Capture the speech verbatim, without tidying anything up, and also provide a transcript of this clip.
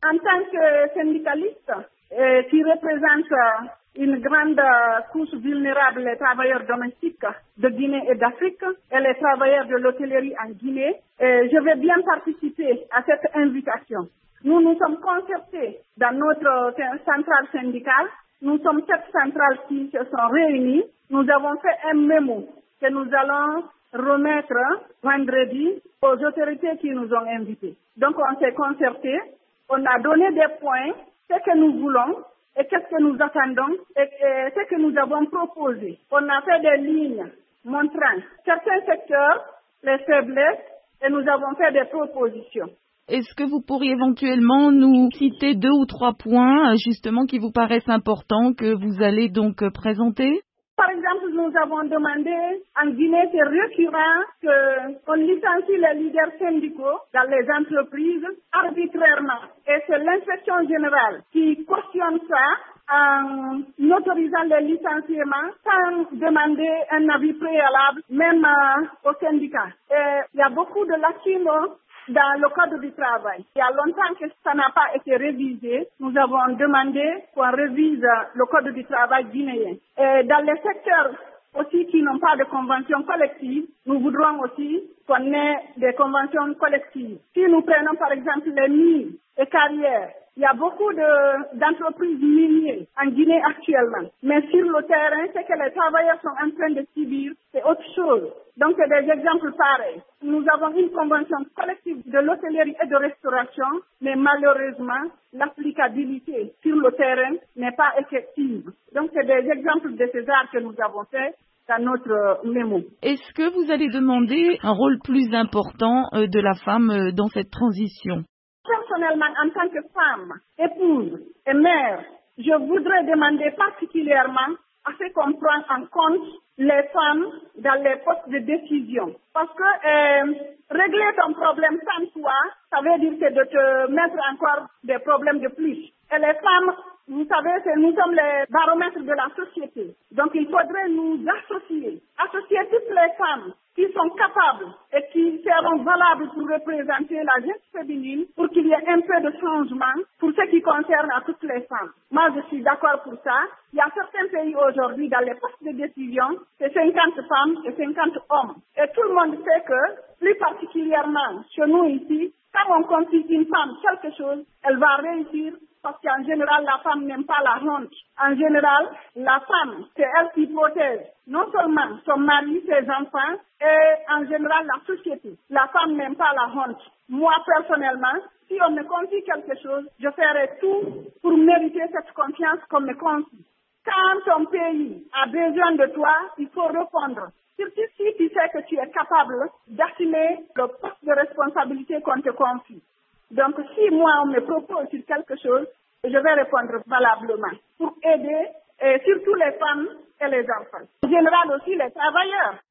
En tant que syndicaliste euh, qui représente euh, une grande euh, couche vulnérable, les travailleurs domestiques de Guinée et d'Afrique et les travailleurs de l'hôtellerie en Guinée, euh, je vais bien participer à cette invitation. Nous nous sommes concertés dans notre euh, centrale syndicale. Nous sommes sept centrales qui se sont réunies. Nous avons fait un mémo que nous allons remettre vendredi aux autorités qui nous ont invités. Donc on s'est concerté, on a donné des points, ce que nous voulons et qu'est-ce que nous attendons et, et ce que nous avons proposé. On a fait des lignes montrant certains secteurs, les faiblesses, et nous avons fait des propositions. Est-ce que vous pourriez éventuellement nous citer deux ou trois points justement qui vous paraissent importants que vous allez donc présenter? Par exemple, nous avons demandé en Guinée, c'est récurrent qu'on licencie les leaders syndicaux dans les entreprises arbitrairement. Et c'est l'inspection générale qui cautionne ça en autorisant les licenciements sans demander un avis préalable, même euh, aux syndicats. Et il y a beaucoup de lacunes dans le code du travail. Il y a longtemps que ça n'a pas été révisé. Nous avons demandé qu'on révise le code du travail guinéen. Et dans les secteurs aussi qui n'ont pas de convention collective, nous voudrons aussi qu'on ait des conventions collectives. Si nous prenons par exemple les mines et carrières, il y a beaucoup de, d'entreprises minières en Guinée actuellement. Mais sur le terrain, ce que les travailleurs sont en train de subir, c'est autre chose. Donc, c'est des exemples pareils. Nous avons une convention collective de l'hôtellerie et de restauration, mais malheureusement, l'applicabilité sur le terrain n'est pas effective. Donc, c'est des exemples de ces arts que nous avons fait dans notre mémo. Est-ce que vous allez demander un rôle plus important de la femme dans cette transition? Personnellement, en tant que femme, épouse et mère, je voudrais demander particulièrement à ce qu'on prenne en compte les femmes dans les postes de décision. Parce que euh, régler ton problème sans toi, ça veut dire que de te mettre encore des problèmes de plus. Et les femmes, vous savez, c'est, nous sommes les baromètres de la société. Donc il faudrait nous associer, associer toutes les femmes qui sont capables et qui seront valables pour représenter la jeunesse féminine pour qu'il y ait un peu de changement pour ce qui concerne à toutes les femmes. Moi, je suis d'accord pour ça. Il y a certains pays aujourd'hui dans les postes de décision, c'est cinquante femmes et cinquante hommes. Et tout le monde sait que, plus particulièrement chez nous ici, quand on confie une femme quelque chose, elle va réussir parce qu'en général, la femme n'aime pas la honte. En général, la femme, c'est elle qui protège non seulement son mari, ses enfants, et en général la société. La femme n'aime pas la honte. Moi, personnellement, si on me confie quelque chose, je ferai tout pour mériter cette confiance qu'on me confie. Quand ton pays a besoin de toi, il faut répondre. Surtout si tu sais que tu es capable d'assumer le poste de responsabilité qu'on te confie. Donc, si moi, on me propose sur quelque chose, je vais répondre valablement pour aider et surtout les femmes et les enfants. En général aussi les travailleurs.